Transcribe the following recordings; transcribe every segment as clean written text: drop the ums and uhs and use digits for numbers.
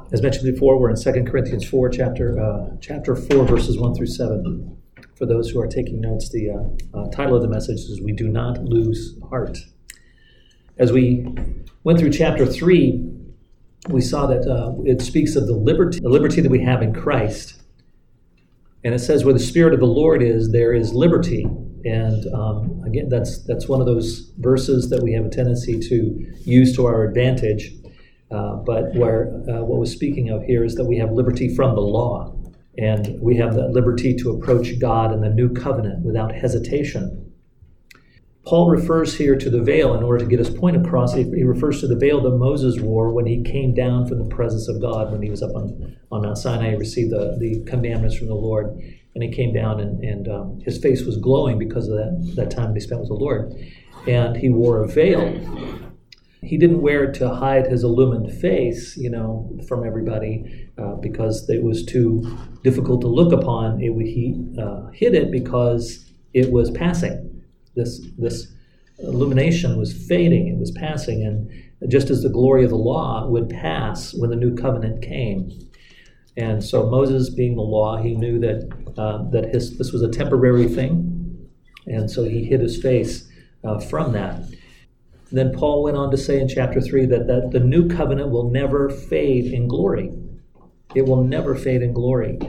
As mentioned before, we're in 2 Corinthians 4, chapter 4, verses 1 through 7. For those who are taking notes, the title of the message is We Do Not Lose Heart. As we went through chapter 3, we saw that it speaks of the liberty that we have in Christ. And it says, where the Spirit of the Lord is, there is liberty. And again, that's one of those verses that we have a tendency to use to our advantage. But what we're speaking of here is that we have liberty from the law. And we have that liberty to approach God in the new covenant without hesitation. Paul refers here to the veil in order to get his point across. He refers to the veil that Moses wore when he came down from the presence of God, when he was up on Mount Sinai, received the commandments from the Lord, and he came down and his face was glowing because of that time he spent with the Lord. And he wore a veil. He didn't wear it to hide his illumined face, from everybody because it was too difficult to look upon. He hid it because it was passing. This illumination was fading, it was passing, and just as the glory of the law would pass when the new covenant came. And so Moses, being the law, he knew that this was a temporary thing, and so he hid his face from that. Then Paul went on to say in chapter 3 that the new covenant will never fade in glory. It will never fade in glory.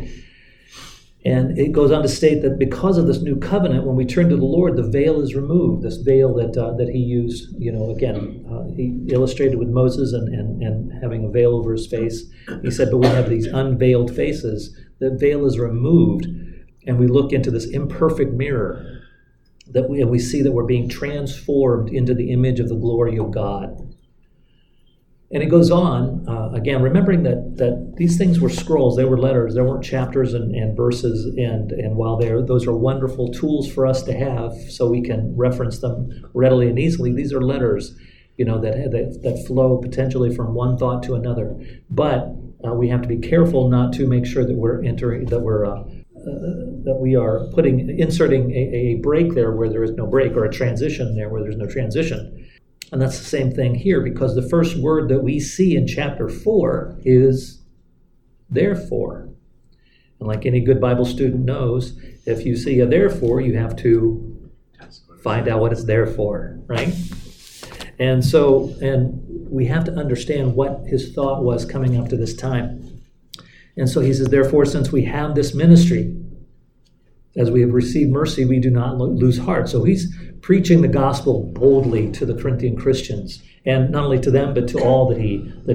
And it goes on to state that because of this new covenant, when we turn to the Lord, the veil is removed. This veil that he used, he illustrated with Moses and having a veil over his face. He said, but we have these unveiled faces. The veil is removed, and we look into this imperfect mirror, and we see that we're being transformed into the image of the glory of God. And it goes on, again, remembering that these things were scrolls, they were letters, there weren't chapters and verses, and while those are wonderful tools for us to have so we can reference them readily and easily, these are letters, that flow potentially from one thought to another. But we have to be careful not to make sure that we are inserting a break there where there is no break, or a transition there where there's no transition. And that's the same thing here, because the first word that we see in chapter 4 is therefore. And like any good Bible student knows, if you see a therefore, you have to find out what it's there for, right? And we have to understand what his thought was coming up to this time. And so he says, therefore, since we have this ministry, as we have received mercy, we do not lose heart. So he's preaching the gospel boldly to the Corinthian Christians, and not only to them, but to all that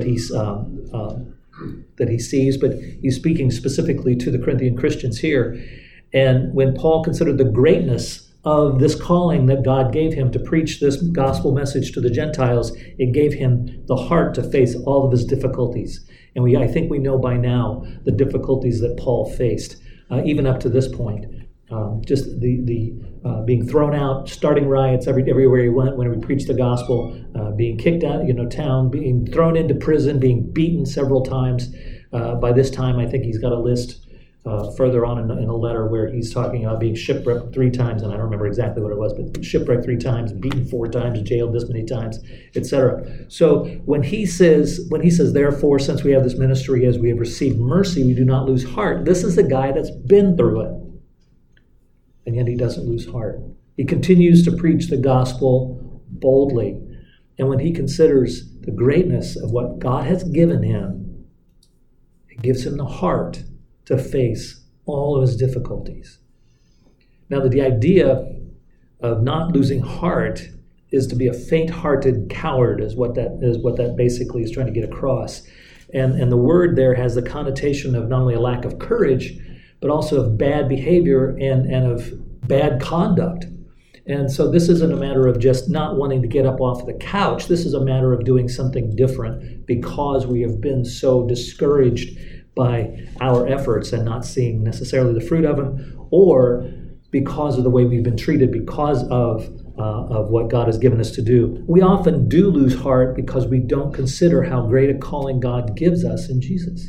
he sees. But he's speaking specifically to the Corinthian Christians here. And when Paul considered the greatness of this calling that God gave him to preach this gospel message to the Gentiles, it gave him the heart to face all of his difficulties. And I think we know by now the difficulties that Paul faced, even up to this point. Just the being thrown out, starting riots everywhere he went when he preached the gospel, being kicked out, town, being thrown into prison, being beaten several times. By this time, I think he's got a list further on in a letter where he's talking about being shipwrecked 3 times, and I don't remember exactly what it was, but shipwrecked 3 times, beaten 4 times, jailed this many times, etc. So when he says, therefore, since we have this ministry, as we have received mercy, we do not lose heart. This is the guy that's been through it. And yet he doesn't lose heart. He continues to preach the gospel boldly. And when he considers the greatness of what God has given him, it gives him the heart to face all of his difficulties. Now, the idea of not losing heart is to be a faint-hearted coward, is what that basically is trying to get across. And the word there has the connotation of not only a lack of courage, but also of bad behavior and of bad conduct. And so this isn't a matter of just not wanting to get up off the couch. This is a matter of doing something different because we have been so discouraged by our efforts and not seeing necessarily the fruit of them, or because of the way we've been treated because of what God has given us to do. We often do lose heart because we don't consider how great a calling God gives us in Jesus.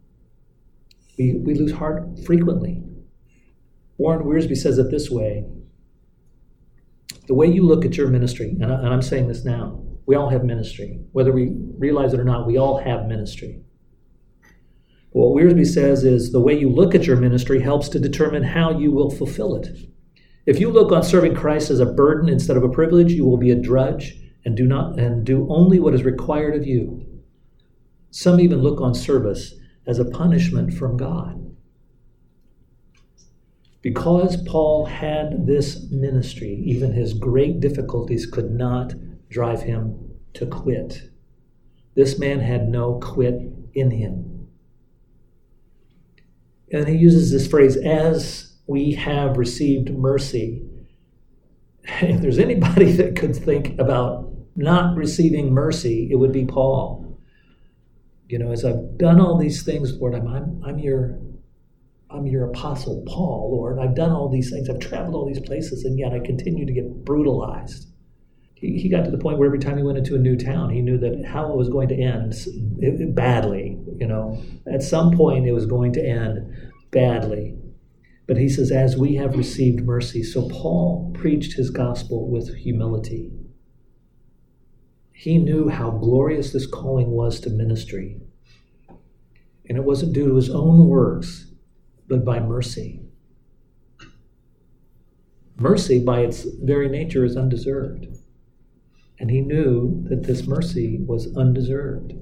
We lose heart frequently. Warren Wiersbe says it this way: the way you look at your ministry, and I'm saying this now, we all have ministry. Whether we realize it or not, we all have ministry. What Wiersbe says is the way you look at your ministry helps to determine how you will fulfill it. If you look on serving Christ as a burden instead of a privilege, you will be a drudge and do only what is required of you. Some even look on service as a punishment from God. Because Paul had this ministry, even his great difficulties could not drive him to quit. This man had no quit in him. And he uses this phrase, as we have received mercy. If there's anybody that could think about not receiving mercy, it would be Paul. As I've done all these things, Lord, I'm your apostle Paul, Lord. I've done all these things. I've traveled all these places, and yet I continue to get brutalized. He got to the point where every time he went into a new town, he knew that how it was going to end badly. At some point it was going to end badly. But he says, as we have received mercy. So Paul preached his gospel with humility. He knew how glorious this calling was to ministry. And it wasn't due to his own works, but by mercy. Mercy, by its very nature, is undeserved. And he knew that this mercy was undeserved.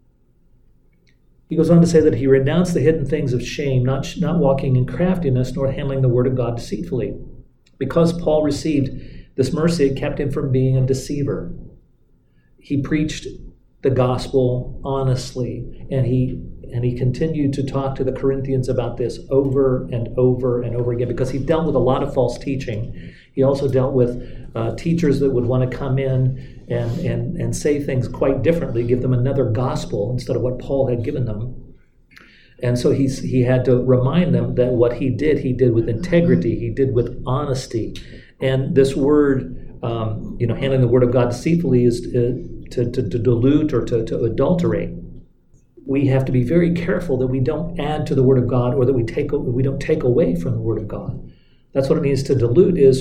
He goes on to say that he renounced the hidden things of shame, not walking in craftiness, nor handling the word of God deceitfully. Because Paul received this mercy, it kept him from being a deceiver. He preached the gospel honestly, and he continued to talk to the Corinthians about this over and over and over again, because he dealt with a lot of false teaching. He also dealt with teachers that would want to come in and say things quite differently, give them another gospel instead of what Paul had given them. And so he had to remind them that what he did with integrity, he did with honesty. And this word, handling the word of God deceitfully is to dilute or to adulterate. We have to be very careful that we don't add to the word of God, or that we don't take away from the word of God. That's what it means to dilute, is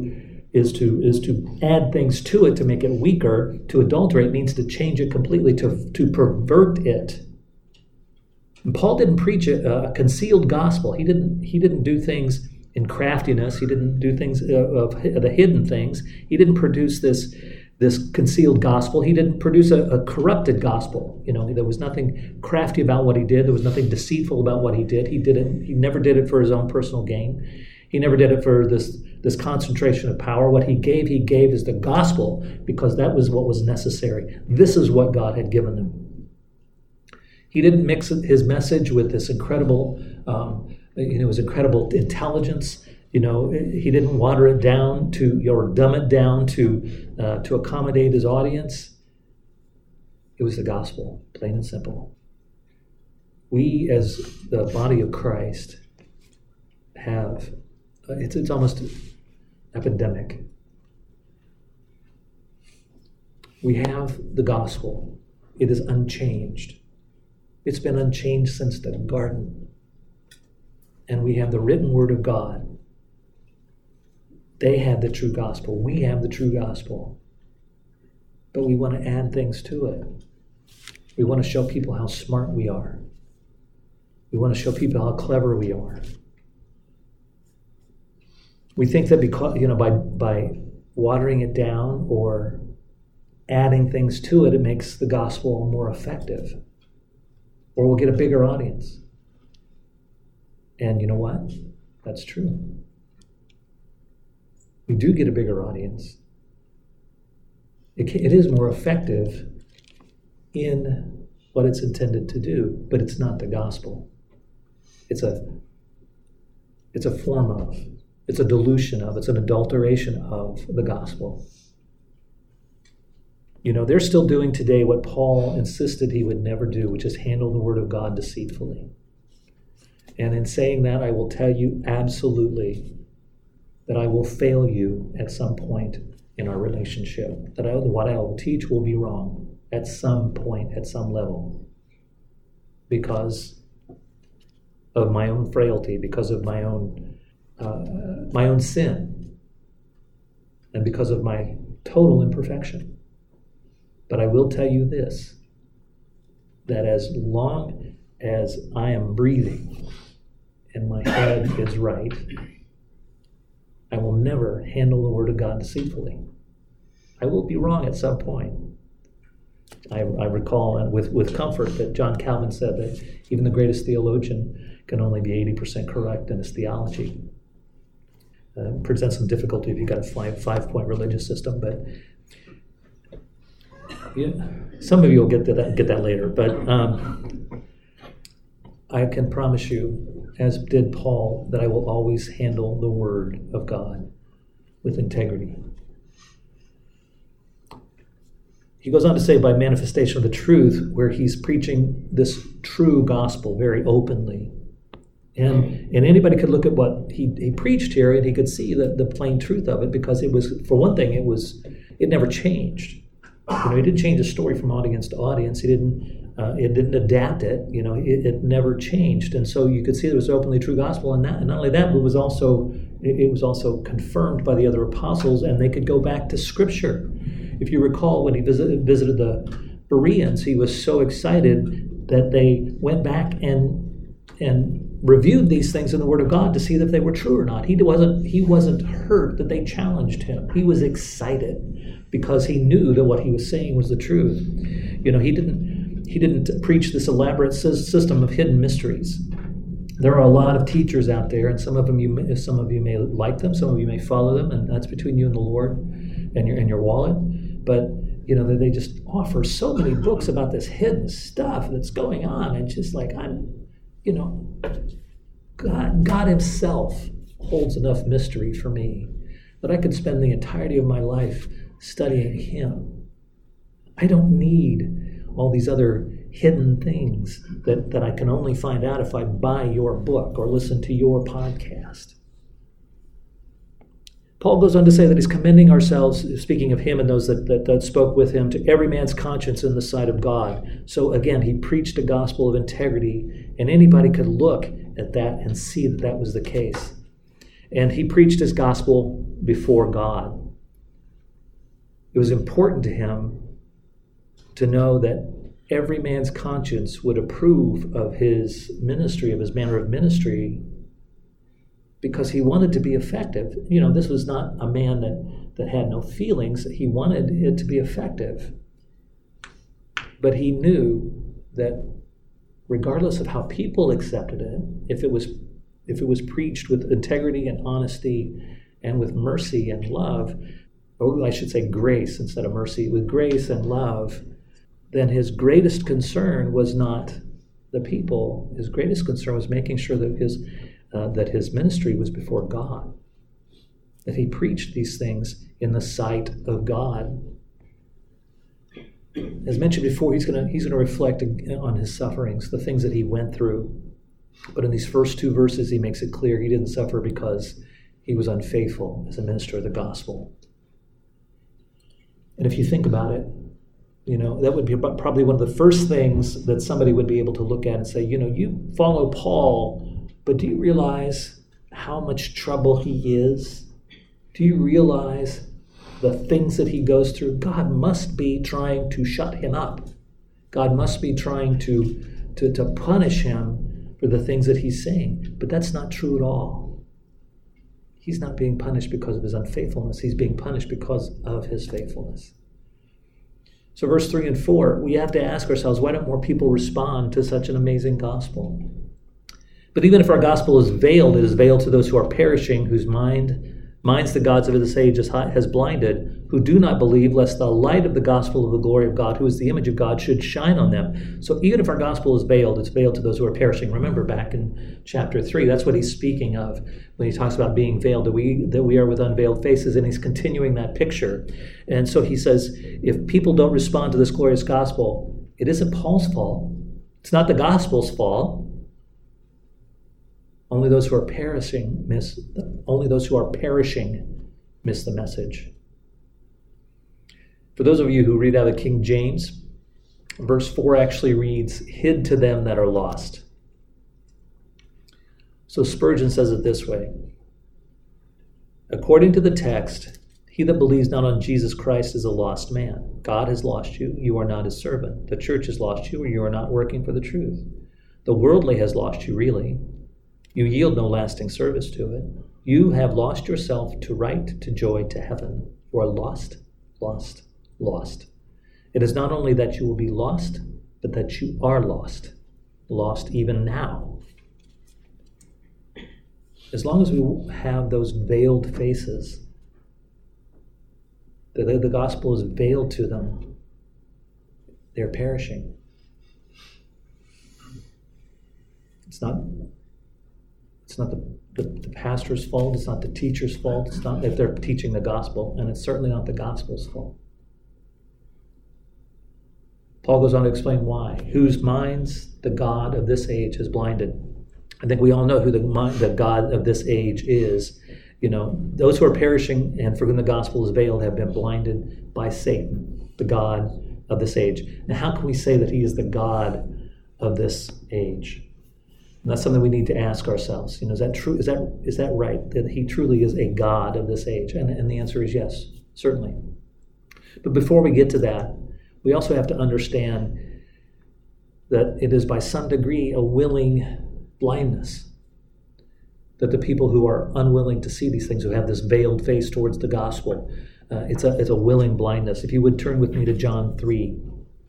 to add things to it to make it weaker. To adulterate means to change it completely, to pervert it. And Paul didn't preach a concealed gospel. He didn't do things in craftiness. He didn't do things of the hidden things. He didn't produce this concealed gospel. He didn't produce a corrupted gospel. There was nothing crafty about what he did. There was nothing deceitful about what he did. He never did it for his own personal gain. He never did it for this concentration of power. What he gave is the gospel, because that was what was necessary. This is what God had given them. He didn't mix his message with this incredible, his incredible intelligence. He didn't water it down or dumb it down to accommodate his audience. It was the gospel, plain and simple. We, as the body of Christ, have it's almost epidemic. We have the gospel. It is unchanged. It's been unchanged since the garden. And we have the written word of God. They had the true gospel. We have the true gospel. But we want to add things to it. We want to show people how smart we are. We want to show people how clever we are. We think that because, by watering it down or adding things to it, it makes the gospel more effective. Or we'll get a bigger audience. And you know what? That's true. We do get a bigger audience. It is more effective in what it's intended to do, but it's not the gospel. It's a form of, it's a dilution of, it's an adulteration of the gospel. They're still doing today what Paul insisted he would never do, which is handle the word of God deceitfully. And in saying that, I will tell you absolutely that I will fail you at some point in our relationship. That what I will teach will be wrong at some point, at some level. Because of my own frailty, because of my own sin, and because of my total imperfection. But I will tell you this, that as long as I am breathing and my head is right, I will never handle the Word of God deceitfully. I will be wrong at some point. I recall with comfort that John Calvin said that even the greatest theologian can only be 80% correct in his theology. Presents some difficulty if you've got a five-point religious system, but yeah, some of you will get that later. But I can promise you, as did Paul, that I will always handle the Word of God with integrity. He goes on to say, by manifestation of the truth, where he's preaching this true gospel very openly. And anybody could look at what he preached here, and he could see the plain truth of it, because it was, for one thing, it never changed. He didn't change the story from audience to audience. It didn't adapt it. It never changed. And so you could see it was openly true gospel, and not only that, but it was also confirmed by the other apostles, and they could go back to Scripture. If you recall, when he visited the Bereans, he was so excited that they went back and reviewed these things in the Word of God to see if they were true or not. He wasn't hurt that they challenged him. He was excited because he knew that what he was saying was the truth. He didn't preach this elaborate system of hidden mysteries. There are a lot of teachers out there, and some of you may like them, some of you may follow them, and that's between you and the Lord and your wallet. But they just offer so many books about this hidden stuff that's going on, and just like God Himself holds enough mystery for me that I could spend the entirety of my life studying Him. I don't need all these other hidden things that I can only find out if I buy your book or listen to your podcast. Paul goes on to say that he's commending ourselves, speaking of him and those that spoke with him, to every man's conscience in the sight of God. So again, he preached a gospel of integrity, and anybody could look at that and see that that was the case. And he preached his gospel before God. It was important to him to know that every man's conscience would approve of his ministry, of his manner of ministry, because he wanted to be effective. This was not a man that had no feelings. He wanted it to be effective. But he knew that regardless of how people accepted it, if it was preached with integrity and honesty and with mercy and love, or I should say grace instead of mercy, with grace and love, then his greatest concern was not the people. His greatest concern was making sure that his ministry was before God, that he preached these things in the sight of God. As mentioned before, he's going to reflect on his sufferings, the things that he went through. But in these first two verses, he makes it clear he didn't suffer because he was unfaithful as a minister of the gospel. And if you think about it, that would be probably one of the first things that somebody would be able to look at and say, you follow Paul, but do you realize how much trouble he is? Do you realize the things that he goes through? God must be trying to shut him up. God must be trying to punish him for the things that he's saying. But that's not true at all. He's not being punished because of his unfaithfulness. He's being punished because of his faithfulness. So verse 3 and 4, we have to ask ourselves, why don't more people respond to such an amazing gospel? But even if our gospel is veiled, it is veiled to those who are perishing, whose minds the gods of this age has blinded, who do not believe, lest the light of the gospel of the glory of God, who is the image of God, should shine on them. So even if our gospel is veiled, it's veiled to those who are perishing. Remember back in chapter 3, that's what he's speaking of when he talks about being veiled, that we are with unveiled faces, and he's continuing that picture. And so he says, if people don't respond to this glorious gospel, it isn't Paul's fault. It's not the gospel's fault. Only those who are perishing miss the message. For those of you who read out of King James, verse 4 actually reads, hid to them that are lost. So Spurgeon says it this way: according to the text, he that believes not on Jesus Christ is a lost man. God has lost you. You are not his servant. The church has lost you, or you are not working for the truth. The worldly has lost you, really. You yield no lasting service to it. You have lost yourself to right, to joy, to heaven. You are lost, lost, lost. It is not only that you will be lost, but that you are lost. Lost even now. As long as we have those veiled faces, the gospel is veiled to them, they're perishing. It's not the pastor's fault, it's not the teacher's fault, it's not if they're teaching the gospel, and it's certainly not the gospel's fault. Paul goes on to explain why. Whose minds the God of this age has blinded. I think we all know who the God of this age is. Those who are perishing and for whom the gospel is veiled have been blinded by Satan, the God of this age. Now, how can we say that he is the God of this age? And that's something we need to ask ourselves. Is that true? Is that right? That he truly is a God of this age? And the answer is yes, certainly. But before we get to that, we also have to understand that it is by some degree a willing blindness. That the people who are unwilling to see these things, who have this veiled face towards the gospel, it's a willing blindness. If you would turn with me to John 3,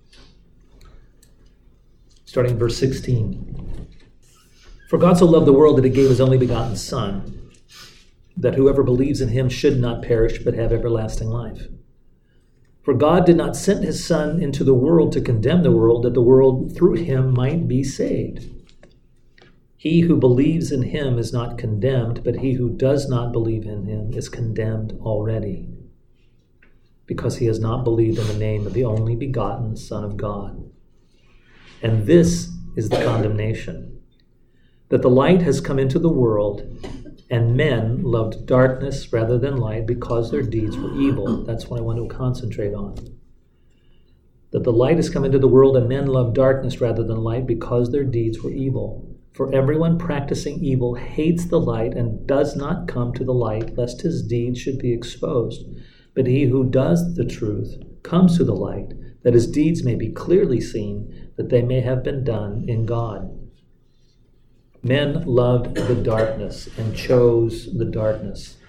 starting in verse 16. For God so loved the world that he gave his only begotten Son, that whoever believes in him should not perish but have everlasting life. For God did not send his Son into the world to condemn the world, that the world through him might be saved. He who believes in him is not condemned, but he who does not believe in him is condemned already, because he has not believed in the name of the only begotten Son of God. And this is the condemnation, that the light has come into the world, and men loved darkness rather than light because their deeds were evil. That's what I want to concentrate on. That the light has come into the world, and men loved darkness rather than light because their deeds were evil. For everyone practicing evil hates the light and does not come to the light, lest his deeds should be exposed. But he who does the truth comes to the light, that his deeds may be clearly seen, that they may have been done in God. Men loved the darkness and chose the darkness.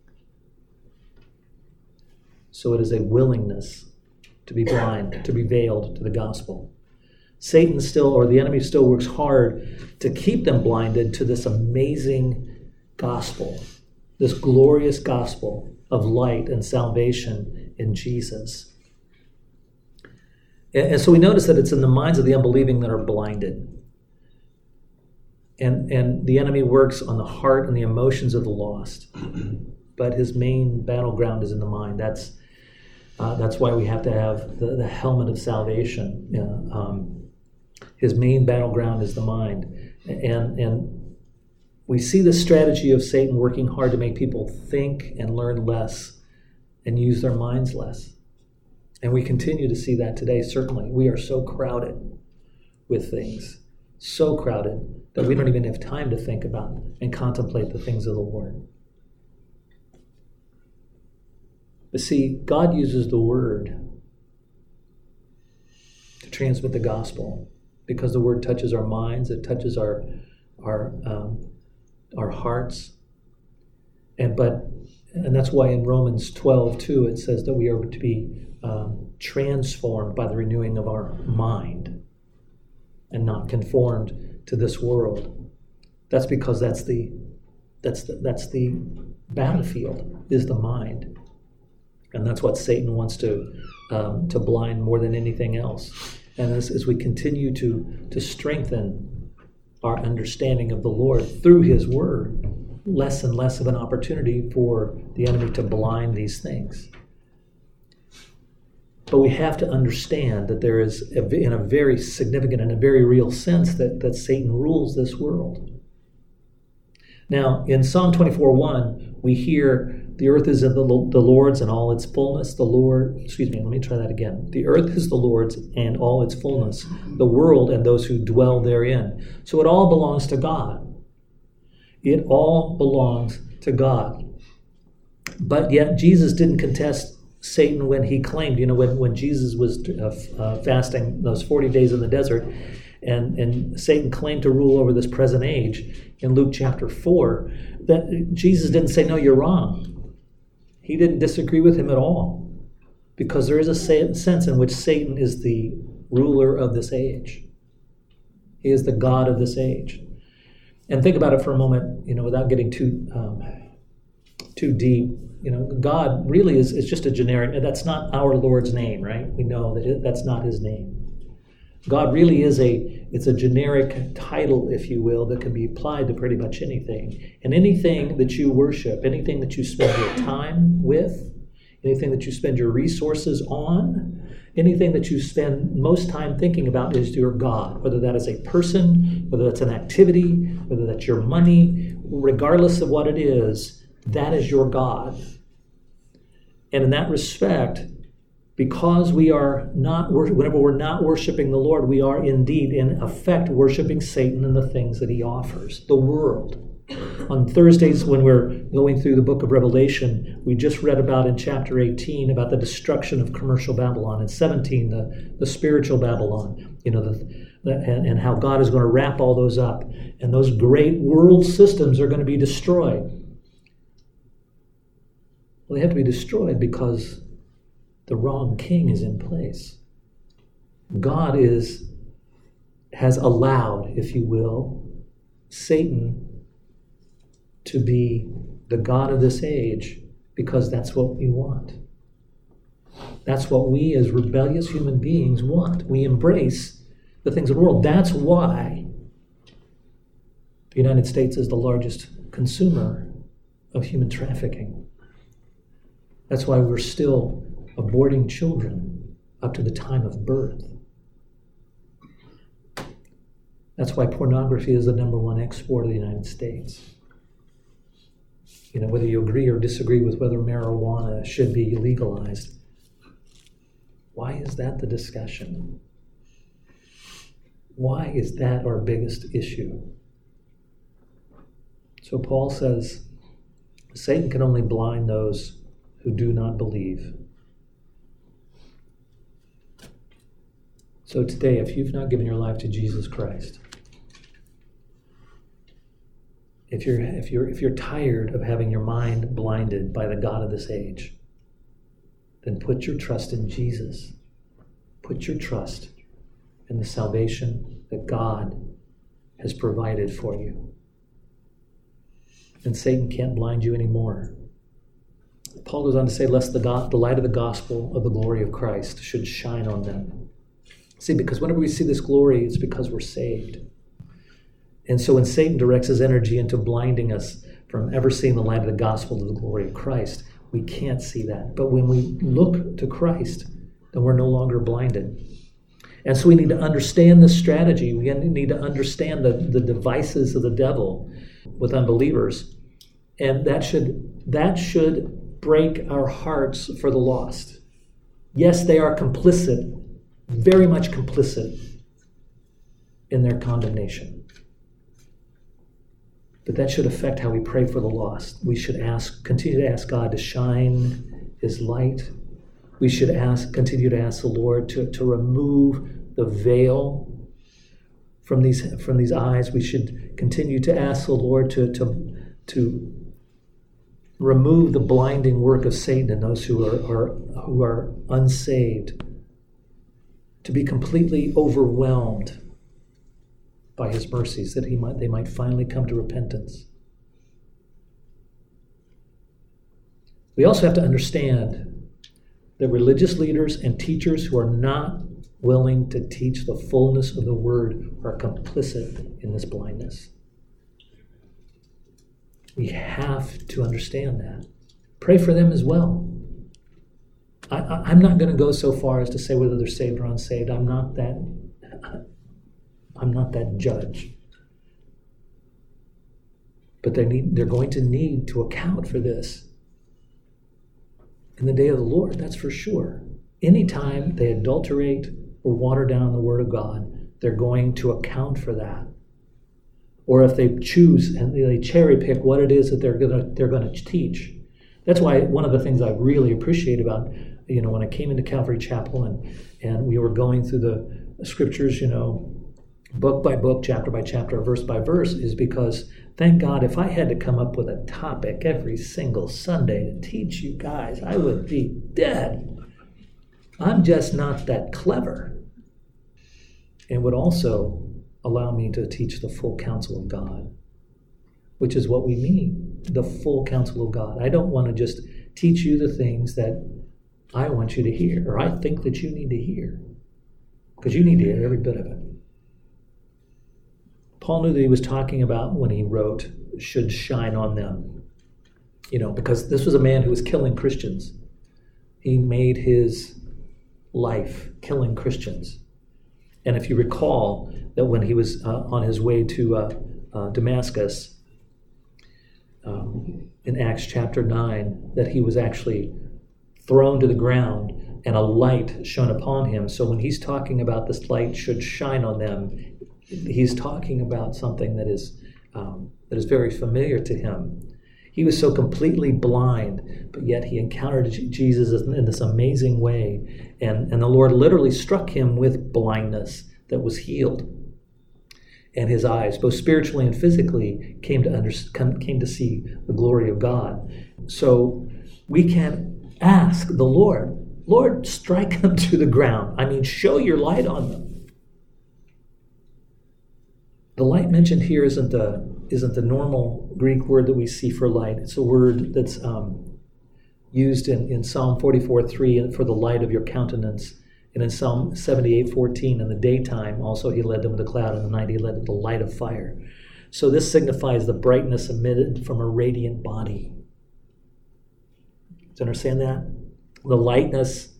So it is a willingness to be blind, to be veiled to the gospel. Satan still, or the enemy still works hard to keep them blinded to this amazing gospel, this glorious gospel of light and salvation in Jesus. And so we notice that it's in the minds of the unbelieving that are blinded. And the enemy works on the heart and the emotions of the lost. But his main battleground is in the mind. That's why we have to have the helmet of salvation. His main battleground is the mind. And we see the strategy of Satan working hard to make people think and learn less and use their minds less. And we continue to see that today, certainly. We are so crowded with things, so crowded that we don't even have time to think about and contemplate the things of the Lord. But see, God uses the Word to transmit the gospel, because the Word touches our minds, it touches our hearts, and that's why in Romans 12:2 it says that we are to be transformed by the renewing of our mind, and not conformed to this world. That's because that's the battlefield, is the mind, and that's what Satan wants to blind more than anything else. And as we continue to strengthen our understanding of the Lord through his word, less and less of an opportunity for the enemy to blind these things. But we have to understand that there is, in a very significant and a very real sense, that Satan rules this world. Now, in Psalm 24:1, we hear, the earth is of the Lord's and all its fullness. The earth is the Lord's and all its fullness, the world and those who dwell therein. So it all belongs to God. It all belongs to God. But yet Jesus didn't contest Satan when he claimed, when Jesus was fasting those 40 days in the desert, and Satan claimed to rule over this present age in Luke chapter 4, that Jesus didn't say, no, you're wrong. He didn't disagree with him at all, because there is a sense in which Satan is the ruler of this age. He is the God of this age. And think about it for a moment, without getting too deep. God really is just a generic, that's not our Lord's name, right? We know that that's not his name. God really is it's a generic title, if you will, that can be applied to pretty much anything. And anything that you worship, anything that you spend your time with, anything that you spend your resources on, anything that you spend most time thinking about is your God, whether that is a person, whether that's an activity, whether that's your money, regardless of what it is, that is your God. And in that respect, because we are not, whenever we're not worshiping the Lord, we are indeed, in effect, worshiping Satan and the things that he offers, the world. On Thursdays, when we're going through the book of Revelation, we just read about in chapter 18 about the destruction of commercial Babylon, and 17, the spiritual Babylon, and how God is going to wrap all those up. And those great world systems are going to be destroyed. Well, they have to be destroyed because the wrong king is in place. God has allowed, if you will, Satan to be the God of this age, because that's what we want. That's what we as rebellious human beings want. We embrace the things of the world. That's why the United States is the largest consumer of human trafficking. That's why we're still aborting children up to the time of birth. That's why pornography is the number one export of the United States. Whether you agree or disagree with whether marijuana should be legalized, why is that the discussion? Why is that our biggest issue? So Paul says, Satan can only blind those who do not believe. So today, if you've not given your life to Jesus Christ, if you're tired of having your mind blinded by the God of this age, then put your trust in Jesus. Put your trust in the salvation that God has provided for you. And Satan can't blind you anymore. Paul goes on to say, lest the light of the gospel of the glory of Christ should shine on them. See, because whenever we see this glory, it's because we're saved. And so when Satan directs his energy into blinding us from ever seeing the light of the gospel of the glory of Christ, we can't see that. But when we look to Christ, then we're no longer blinded. And so we need to understand this strategy. We need to understand the devices of the devil with unbelievers. And that should break our hearts for the lost. Yes, they are complicit, very much complicit in their condemnation. But that should affect how we pray for the lost. We should continue to ask God to shine his light. We should continue to ask the Lord to remove the veil from these eyes. We should continue to ask the Lord to remove the blinding work of Satan in those who are unsaved, to be completely overwhelmed by his mercies, that they might finally come to repentance. We also have to understand that religious leaders and teachers who are not willing to teach the fullness of the word are complicit in this blindness. We have to understand that. Pray for them as well. I'm not going to go so far as to say whether they're saved or unsaved. I'm not that judge. But they're going to need to account for this in the day of the Lord, that's for sure. Anytime they adulterate or water down the Word of God, they're going to account for that. Or if they choose and they cherry pick what it is that they're going to teach. That's why one of the things I really appreciate about, when I came into Calvary Chapel and we were going through the scriptures, book by book, chapter by chapter, verse by verse, is because, thank God, if I had to come up with a topic every single Sunday to teach you guys, I would be dead. I'm just not that clever. It would also allow me to teach the full counsel of God, which is what we mean, the full counsel of God. I don't want to just teach you the things that I want you to hear, or I think that you need to hear, because you need to hear every bit of it. Paul knew that he was talking about, when he wrote, should shine on them. Because this was a man who was killing Christians. He made his life killing Christians. And if you recall that when he was on his way to Damascus, in Acts chapter 9, that he was actually thrown to the ground and a light shone upon him. So when he's talking about this light should shine on them, he's talking about something that is very familiar to him. He was so completely blind, but yet he encountered Jesus in this amazing way. And the Lord literally struck him with blindness that was healed. And his eyes, both spiritually and physically, came to see the glory of God. So we can ask the Lord, strike them to the ground. Show your light on them. The light mentioned here isn't the normal Greek word that we see for light. It's a word that's used in Psalm 44:3 for the light of your countenance, and in Psalm 78:14 in the daytime also he led them with a cloud, in the night he led them with the light of fire. So this signifies the brightness emitted from a radiant body. Do you understand that? The lightness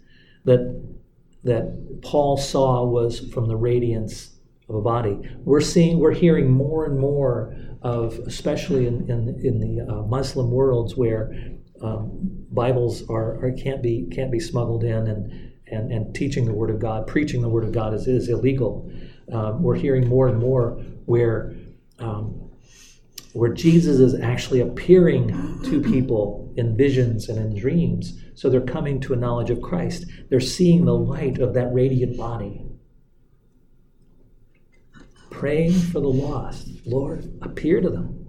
that Paul saw was from the radiance of a body. We're hearing more and more of, especially in the Muslim worlds, where Bibles can't be smuggled in, and teaching the Word of God, preaching the Word of God is illegal. We're hearing more and more where Jesus is actually appearing to people in visions and in dreams. So they're coming to a knowledge of Christ. They're seeing the light of that radiant body. Praying for the lost. Lord, appear to them.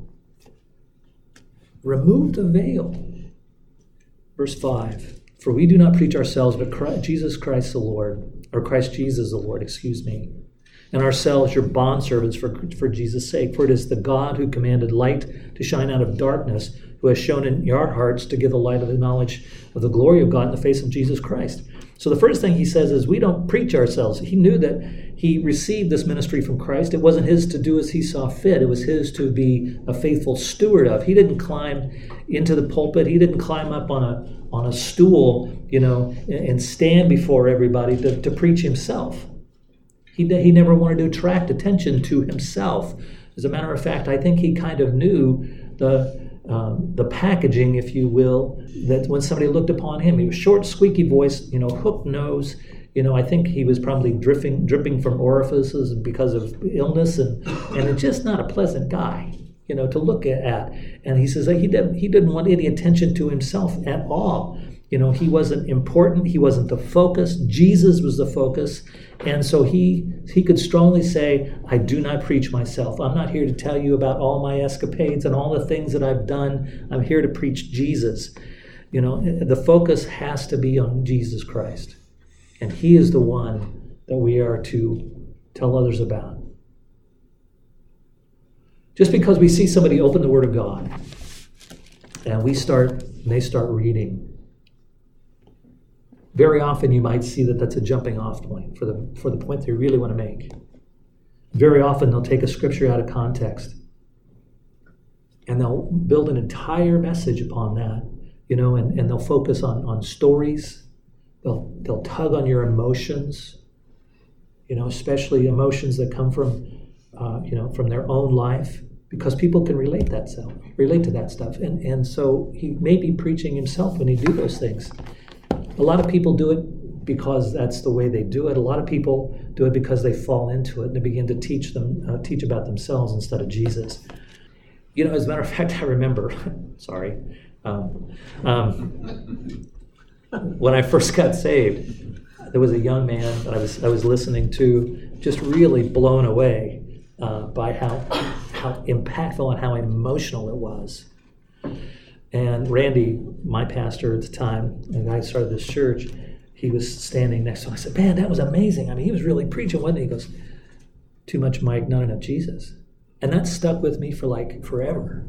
Remove the veil. Verse 5. For we do not preach ourselves, but Jesus Christ the Lord, or Christ Jesus the Lord, and ourselves your bondservants for Jesus' sake. For it is the God who commanded light to shine out of darkness, who has shown in your hearts to give the light of the knowledge of the glory of God in the face of Jesus Christ. So the first thing he says is we don't preach ourselves. He knew that he received this ministry from Christ. It wasn't his to do as he saw fit. It was his to be a faithful steward of. He didn't climb into the pulpit. He didn't climb up on a stool, and stand before everybody to preach himself. He never wanted to attract attention to himself. As a matter of fact, I think he kind of knew the packaging, if you will, that when somebody looked upon him, he was short, squeaky voice, hooked nose. I think he was probably dripping from orifices because of illness, and it's just not a pleasant guy, to look at. And he says that he didn't want any attention to himself at all. He wasn't important. He wasn't the focus. Jesus was the focus. And so he could strongly say, I do not preach myself. I'm not here to tell you about all my escapades and all the things that I've done. I'm here to preach Jesus. The focus has to be on Jesus Christ. And he is the one that we are to tell others about. Just because we see somebody open the Word of God and they start reading, very often you might see that that's a jumping off point for the point they really want to make. Very often they'll take a scripture out of context and they'll build an entire message upon that, and they'll focus on stories. They'll tug on your emotions, especially emotions that come from their own life, because people can relate to that stuff. And so he may be preaching himself when he do those things. A lot of people do it because that's the way they do it. A lot of people do it because they fall into it and they begin to teach about themselves instead of Jesus. As a matter of fact, I remember, sorry, when I first got saved, there was a young man that I was listening to just really blown away by how impactful and how emotional it was. And Randy, my pastor at the time, the guy who started this church, he was standing next to him. I said, man, that was amazing. I mean, he was really preaching, wasn't he? He goes, too much Mike, not enough Jesus. And that stuck with me for like forever.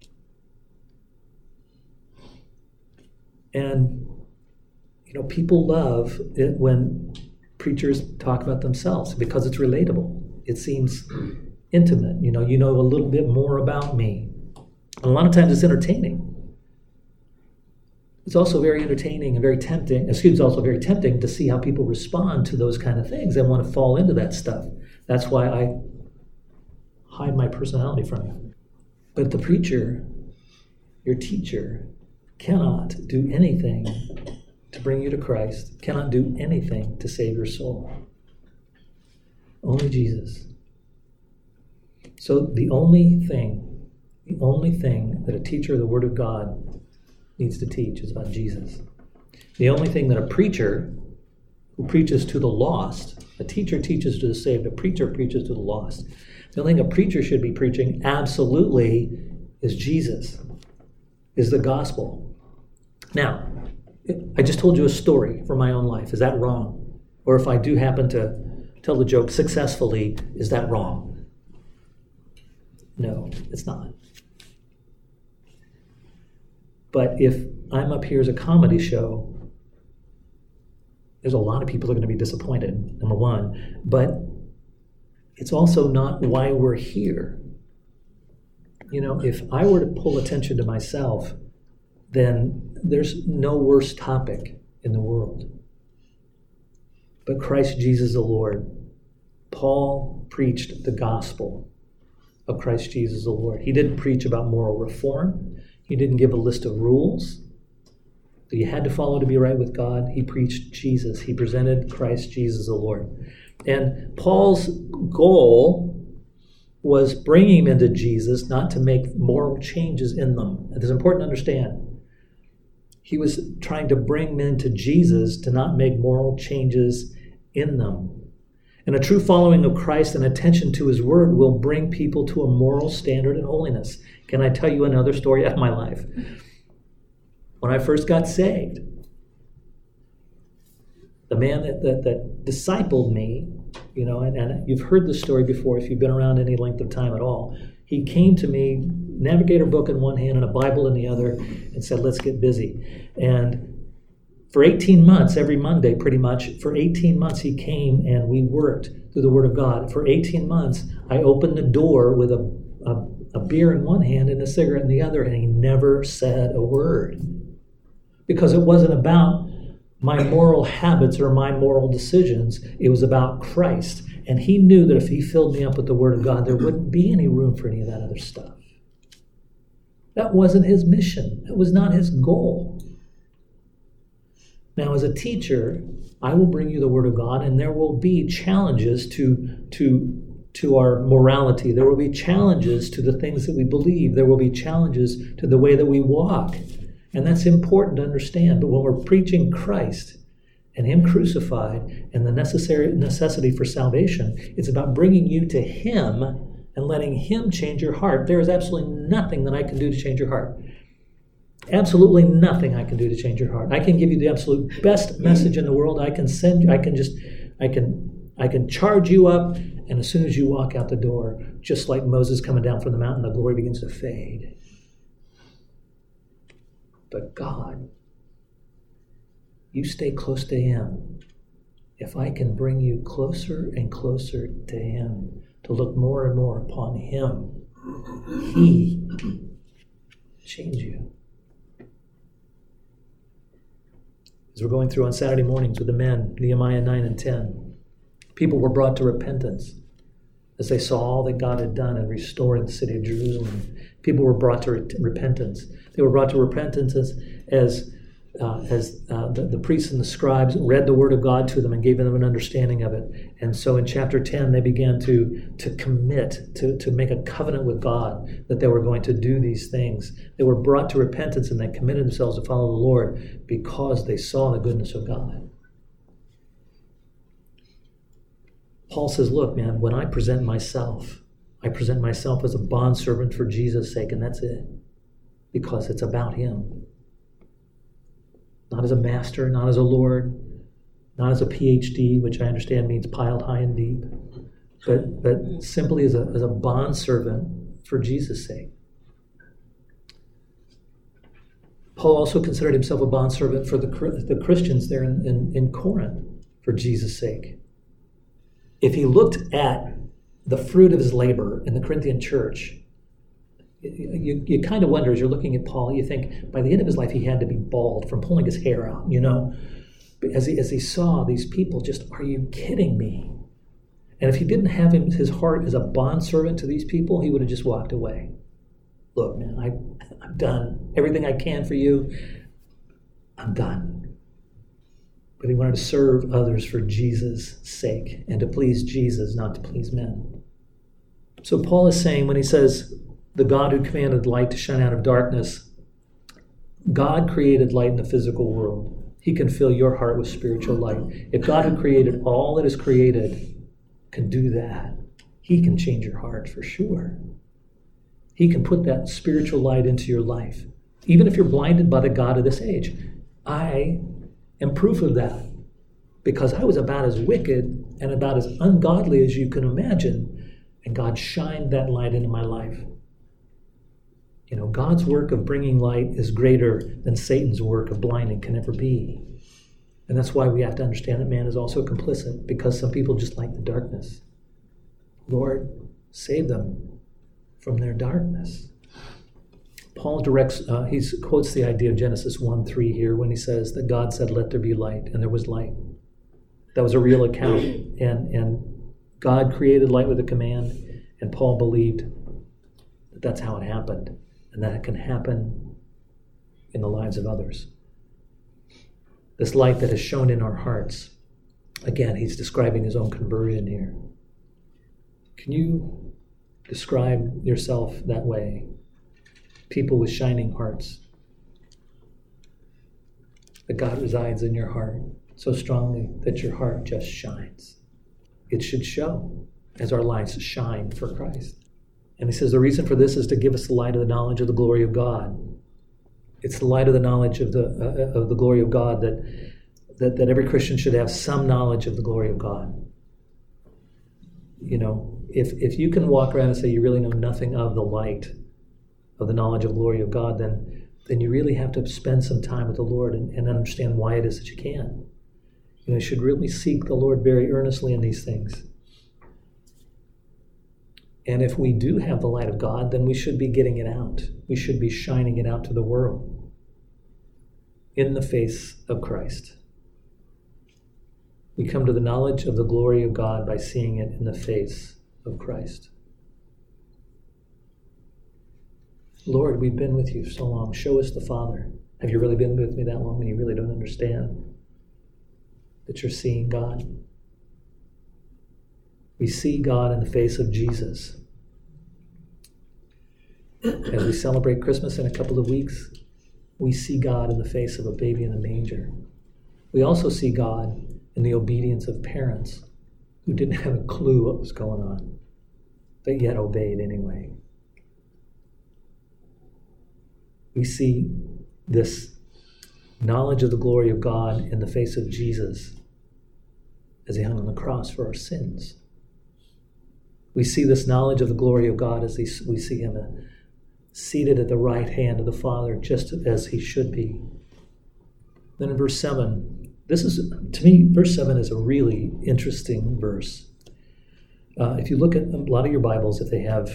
And, you know, people love it when preachers talk about themselves because it's relatable. It seems intimate. You know a little bit more about me. And a lot of times it's entertaining. It's also very entertaining and very tempting. It's also very tempting to see how people respond to those kind of things and want to fall into that stuff. That's why I hide my personality from you. But the preacher, your teacher, cannot do anything to bring you to Christ, cannot do anything to save your soul. Only Jesus. So the only thing that a teacher of the Word of God needs to teach is about Jesus. The only thing that a preacher who preaches to the lost, a teacher teaches to the saved, a preacher preaches to the lost. The only thing a preacher should be preaching absolutely is Jesus, is the gospel. Now, I just told you a story from my own life. Is that wrong? Or if I do happen to tell the joke successfully, is that wrong? No, it's not. But if I'm up here as a comedy show, there's a lot of people who are going to be disappointed, number one. But it's also not why we're here. You know, if I were to pull attention to myself, then there's no worse topic in the world. But Christ Jesus the Lord. Paul preached the gospel of Christ Jesus the Lord. He didn't preach about moral reform. He didn't give a list of rules that you had to follow to be right with God. He preached Jesus. He presented Christ Jesus the Lord. And Paul's goal was bringing them into Jesus, not to make moral changes in them. It's important to understand. He was trying to bring men to Jesus to not make moral changes in them. And a true following of Christ and attention to his word will bring people to a moral standard and holiness. Can I tell you another story of my life? When I first got saved, the man that discipled me, you know, and you've heard this story before if you've been around any length of time at all. He came to me, Navigator book in one hand and a Bible in the other, and said, let's get busy. And for 18 months, every Monday pretty much, for 18 months he came and we worked through the Word of God. For 18 months, I opened the door with a beer in one hand and a cigarette in the other, and he never said a word. Because it wasn't about my moral habits or my moral decisions. It was about Christ. And he knew that if he filled me up with the Word of God, there wouldn't be any room for any of that other stuff. That wasn't his mission. That was not his goal. Now, as a teacher, I will bring you the Word of God, and there will be challenges to our morality. There will be challenges to the things that we believe. There will be challenges to the way that we walk. And that's important to understand. But when we're preaching Christ and him crucified and the necessity for salvation, it's about bringing you to him and letting him change your heart. There is absolutely nothing that I can do to change your heart. Absolutely nothing I can do to change your heart. I can give you the absolute best message in the world. I can send you, I can charge you up, and as soon as you walk out the door, just like Moses coming down from the mountain, the glory begins to fade. But God, you stay close to him. If I can bring you closer and closer to him, to look more and more upon him, he change you. As we're going through on Saturday mornings with the men, Nehemiah 9 and 10, people were brought to repentance as they saw all that God had done in restoring the city of Jerusalem. People were brought to repentance. They were brought to repentance as the priests and the scribes read the word of God to them and gave them an understanding of it. And so in chapter 10, they began to commit, to make a covenant with God that they were going to do these things. They were brought to repentance and they committed themselves to follow the Lord because they saw the goodness of God. Paul says, look, man, when I present myself as a bondservant for Jesus' sake, and that's it. Because it's about him. Not as a master, not as a Lord, not as a PhD, which I understand means piled high and deep, but simply as a bondservant for Jesus' sake. Paul also considered himself a bondservant for the Christians there in Corinth for Jesus' sake. If he looked at the fruit of his labor in the Corinthian church, you kind of wonder, as you're looking at Paul, you think by the end of his life he had to be bald from pulling his hair out, As he saw these people, just, are you kidding me? And if he didn't have his heart as a bondservant to these people, he would have just walked away. Look, man, I've done everything I can for you. I'm done. But he wanted to serve others for Jesus' sake and to please Jesus, not to please men. So Paul is saying, when he says, the God who commanded light to shine out of darkness, God created light in the physical world. He can fill your heart with spiritual light. If God who created all that is created can do that, he can change your heart for sure. He can put that spiritual light into your life. Even if you're blinded by the God of this age. I am proof of that, because I was about as wicked and about as ungodly as you can imagine, and God shined that light into my life. God's work of bringing light is greater than Satan's work of blinding can ever be. And that's why we have to understand that man is also complicit, because some people just like the darkness. Lord, save them from their darkness. Paul he quotes the idea of Genesis 1:3 here when he says that God said, let there be light, and there was light. That was a real account. And God created light with a command, and Paul believed that that's how it happened, and that it can happen in the lives of others. This light that is shown in our hearts. Again, he's describing his own conversion here. Can you describe yourself that way? People with shining hearts. That God resides in your heart so strongly that your heart just shines. It should show as our lives shine for Christ. And he says the reason for this is to give us the light of the knowledge of the glory of God. It's the light of the knowledge of the glory of God that every Christian should have some knowledge of the glory of God. If you can walk around and say you really know nothing of the light of the knowledge of the glory of God, then you really have to spend some time with the Lord and understand why it is that you can. You should really seek the Lord very earnestly in these things. And if we do have the light of God, then we should be getting it out. We should be shining it out to the world in the face of Christ. We come to the knowledge of the glory of God by seeing it in the face of Christ. Lord, we've been with you so long. Show us the Father. Have you really been with me that long and you really don't understand that you're seeing God? We see God in the face of Jesus. As we celebrate Christmas in a couple of weeks, we see God in the face of a baby in a manger. We also see God in the obedience of parents who didn't have a clue what was going on, but yet obeyed anyway. We see this knowledge of the glory of God in the face of Jesus as he hung on the cross for our sins. We see this knowledge of the glory of God as we see him seated at the right hand of the Father, just as he should be. Then in verse 7, to me, verse 7 is a really interesting verse. If you look at a lot of your Bibles, if they have,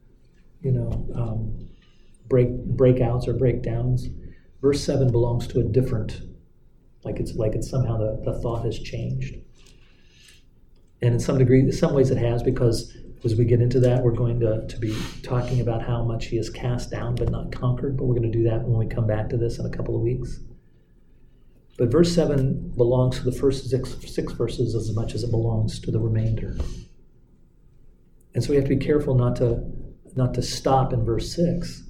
breakouts or breakdowns, verse 7 belongs to a different, like it's somehow the thought has changed. And in some ways it has, because as we get into that, we're going to be talking about how much he is cast down but not conquered, but we're going to do that when we come back to this in a couple of weeks. But verse 7 belongs to the first six verses as much as it belongs to the remainder. And so we have to be careful not to stop in verse 6.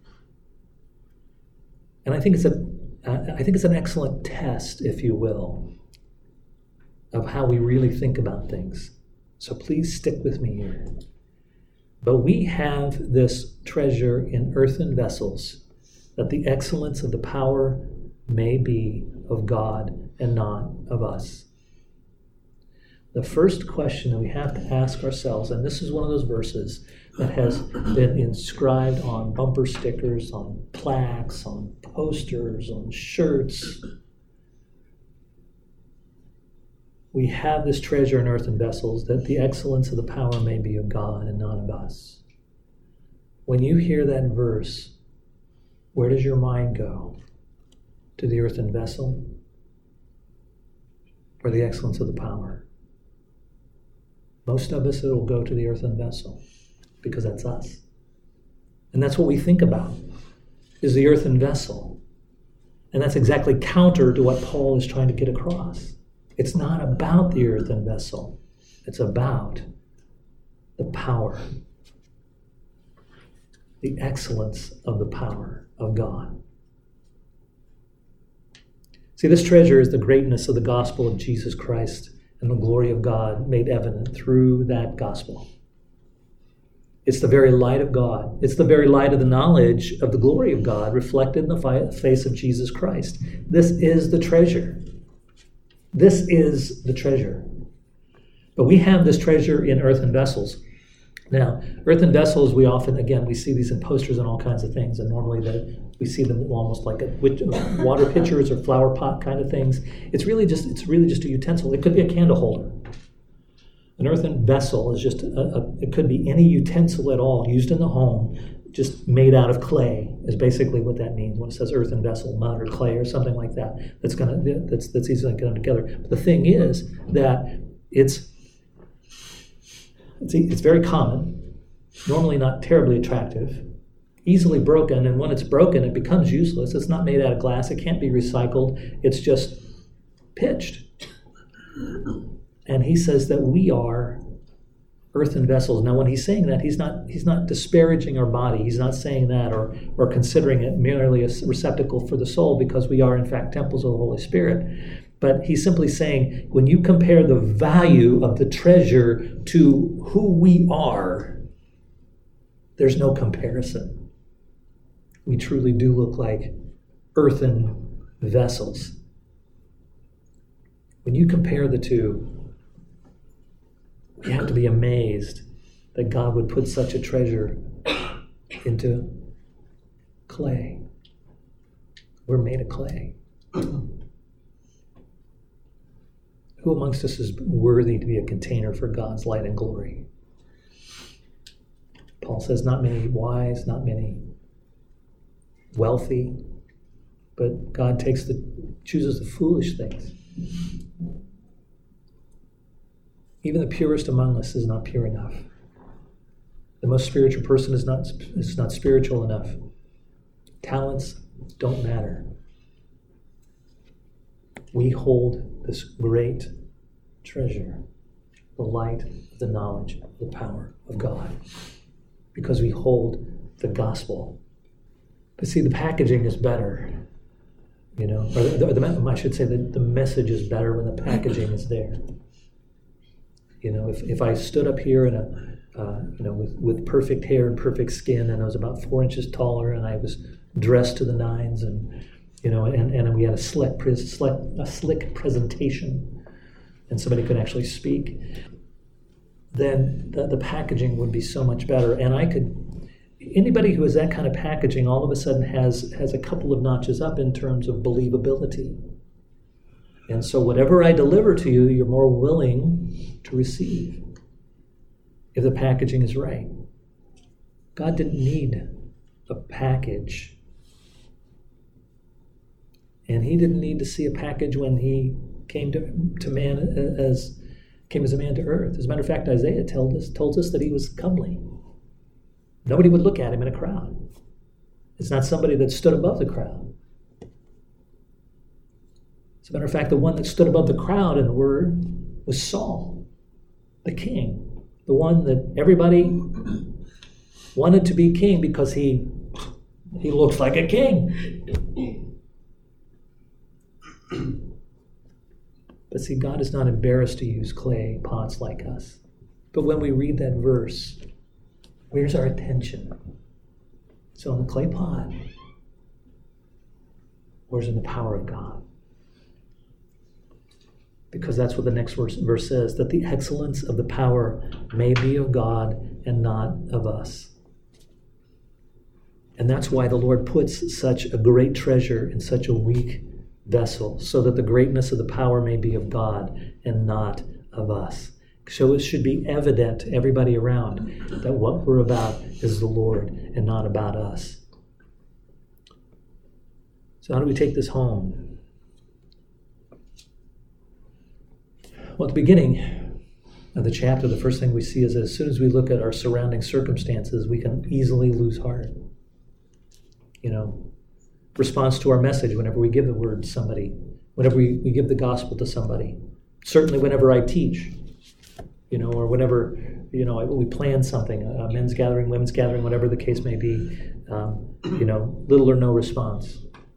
And I think it's an excellent test, if you will, of how we really think about things. So please stick with me here. But we have this treasure in earthen vessels, that the excellence of the power may be of God and not of us. The first question that we have to ask ourselves, and this is one of those verses that has been inscribed on bumper stickers, on plaques, on posters, on shirts. We have this treasure in earthen vessels, that the excellence of the power may be of God and not of us. When you hear that verse, where does your mind go? To the earthen vessel or the excellence of the power? Most of us, it will go to the earthen vessel, because that's us. And that's what we think about, is the earthen vessel. And that's exactly counter to what Paul is trying to get across. It's not about the earthen vessel. It's about the power, the excellence of the power of God. See, this treasure is the greatness of the gospel of Jesus Christ and the glory of God made evident through that gospel. It's the very light of God. It's the very light of the knowledge of the glory of God reflected in the face of Jesus Christ. This is the treasure. This is the treasure. But we have this treasure in earthen vessels. Now, earthen vessels, we often, again, we see these in posters and all kinds of things, and normally we see them almost like water pitchers or flower pot kind of things. It's really just a utensil. It could be a candle holder. An earthen vessel is just it could be any utensil at all used in the home, just made out of clay is basically what that means when it says earthen vessel, mud or clay or something like that. That's easily put together. But the thing is that it's very common, normally not terribly attractive, easily broken, and when it's broken, it becomes useless. It's not made out of glass. It can't be recycled. It's just pitched. And he says that we are earthen vessels. Now, when he's saying that, he's not disparaging our body. He's not saying that or considering it merely a receptacle for the soul, because we are, in fact, temples of the Holy Spirit. But he's simply saying, when you compare the value of the treasure to who we are, there's no comparison. We truly do look like earthen vessels. When you compare the two, you have to be amazed that God would put such a treasure into clay. We're made of clay. Who amongst us is worthy to be a container for God's light and glory? Paul says, not many wise, not many wealthy, but God chooses the foolish things. Even the purest among us is not pure enough. The most spiritual person is not spiritual enough. Talents don't matter. We hold this great treasure, the light, the knowledge, the power of God, because we hold the gospel. But see, the packaging is better, or I should say that the message is better when the packaging is there. If I stood up here in with perfect hair and perfect skin, and I was about 4 inches taller, and I was dressed to the nines, and we had a slick presentation, and somebody could actually speak, then the packaging would be so much better. And anybody who has that kind of packaging all of a sudden has a couple of notches up in terms of believability. And so whatever I deliver to you, you're more willing to receive if the packaging is right. God didn't need a package. And he didn't need to see a package when he came to man as a man to earth. As a matter of fact, Isaiah told us that he was comely. Nobody would look at him in a crowd. It's not somebody that stood above the crowd. As a matter of fact, the one that stood above the crowd in the Word was Saul, the king, the one that everybody wanted to be king because he looks like a king. But see, God is not embarrassed to use clay pots like us. But when we read that verse, where's our attention? It's on the clay pot. Or is it in the power of God? Because that's what the next verse says, that the excellence of the power may be of God and not of us. And that's why the Lord puts such a great treasure in such a weak vessel, so that the greatness of the power may be of God and not of us. So it should be evident to everybody around that what we're about is the Lord and not about us. So how do we take this home? Well, at the beginning of the chapter, the first thing we see is that as soon as we look at our surrounding circumstances, we can easily lose heart. Response to our message whenever we give the word to somebody, whenever we give the gospel to somebody, certainly whenever I teach, or whenever, we plan something, a men's gathering, women's gathering, whatever the case may be, little or no response.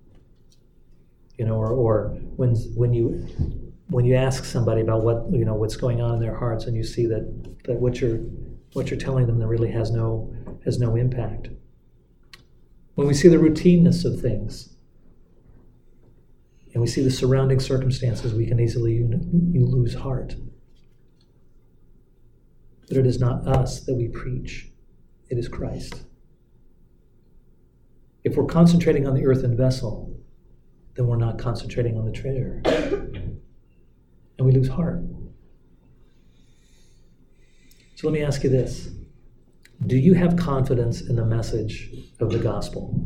Or when you ask somebody about what's going on in their hearts, and you see that what you're telling them that really has no impact. When we see the routineness of things, and we see the surrounding circumstances, we can easily you lose heart. But it is not us that we preach; it is Christ. If we're concentrating on the earthen vessel, then we're not concentrating on the treasure. And we lose heart. So let me ask you this. Do you have confidence in the message of the gospel?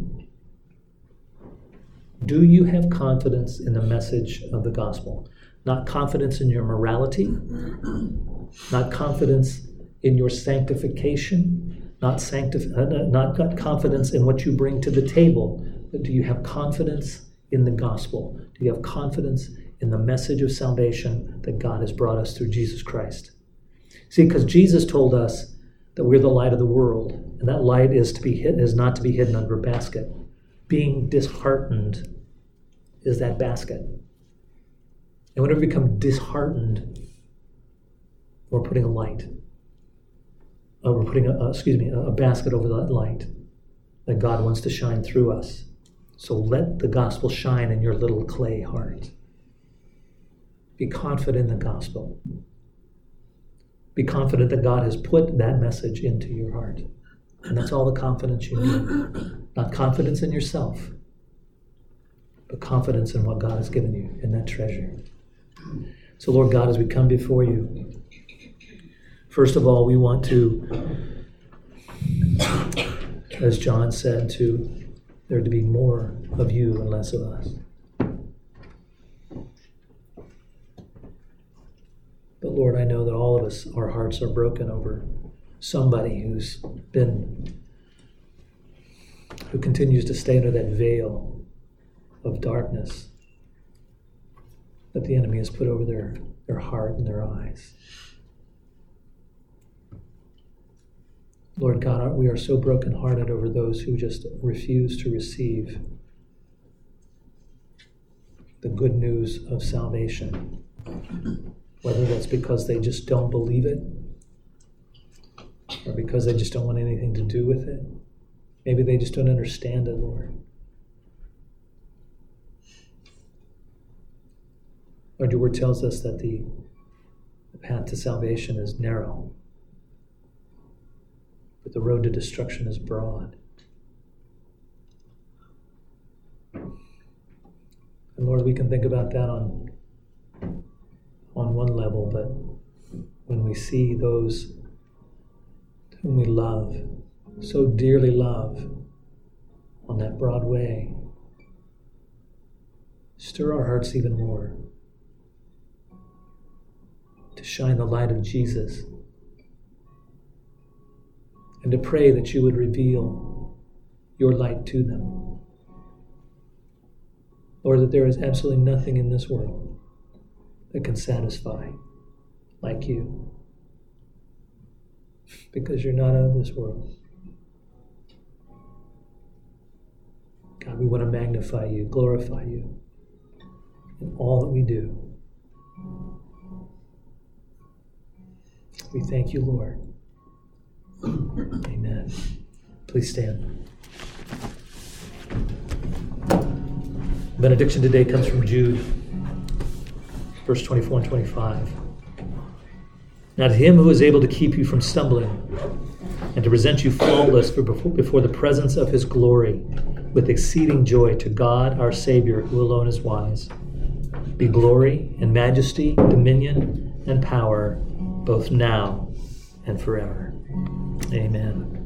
Do you have confidence in the message of the gospel? Not confidence in your morality, not confidence in your sanctification, not confidence in what you bring to the table, but do you have confidence in the gospel? Do you have confidence in the message of salvation that God has brought us through Jesus Christ? See, because Jesus told us that we're the light of the world, and that light is not to be hidden under a basket. Being disheartened is that basket. And whenever we become disheartened, we're putting a basket over that light that God wants to shine through us. So let the gospel shine in your little clay heart. Be confident in the gospel. Be confident that God has put that message into your heart. And that's all the confidence you need. Not confidence in yourself, but confidence in what God has given you, in that treasure. So Lord God, as we come before you, first of all, we want to, as John said, there to be more of you and less of us. But Lord, I know that all of us, our hearts are broken over somebody who continues to stay under that veil of darkness that the enemy has put over their heart and their eyes. Lord God, we are so brokenhearted over those who just refuse to receive the good news of salvation. Whether that's because they just don't believe it, or because they just don't want anything to do with it. Maybe they just don't understand it, Lord. Lord, your word tells us that the path to salvation is narrow, but the road to destruction is broad. And Lord, we can think about that on one level, but when we see those whom we love, so dearly love, on that broad way, stir our hearts even more to shine the light of Jesus, and to pray that you would reveal your light to them. Lord, that there is absolutely nothing in this world that can satisfy like you, because you're not of this world. God, we want to magnify you, glorify you in all that we do. We thank you, Lord. Amen. Please stand. Benediction today comes from Jude, verse 24 and 25. Now to him who is able to keep you from stumbling and to present you faultless before the presence of his glory with exceeding joy, to God our Savior, who alone is wise, be glory and majesty, dominion and power, both now and forever. Amen.